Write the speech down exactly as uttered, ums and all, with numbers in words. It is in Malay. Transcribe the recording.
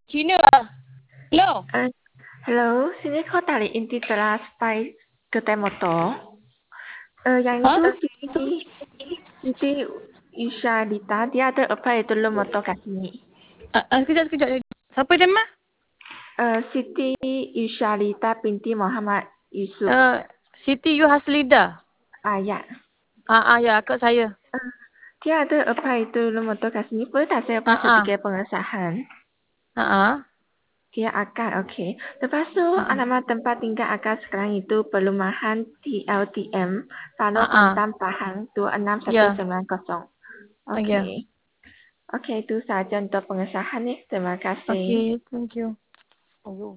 Cina lah. Hello. Uh, Hello, sini kau tarik inti telah supaya kedai motor. Uh, yang Ha? itu Siti, Siti Isha Dita, dia ada apply dulu motor kat sini. Uh, uh, sekejap, sekejap. Siapa nama? Uh, Siti Isha Dita binti Muhammad Yusuf. Uh, Siti Yu Haslida. Ah ya. Ah, ah ya, akak saya. Uh, dia ada apply dulu motor kat sini. Boleh tak saya Ah, buat ah. sedikit pengesahan? Ah, ah. Dia akan, okey. Lepas tu, Ah, nama tempat tinggal akak sekarang itu Perumahan T L T M, Pano ah. Ah. Kuantan, Pahang dua enam satu Ya. sembilan kosong. Ah, ya. Okey. Okey, itu saja untuk pengesahan ni. Terima kasih. Okay, thank you. Oh,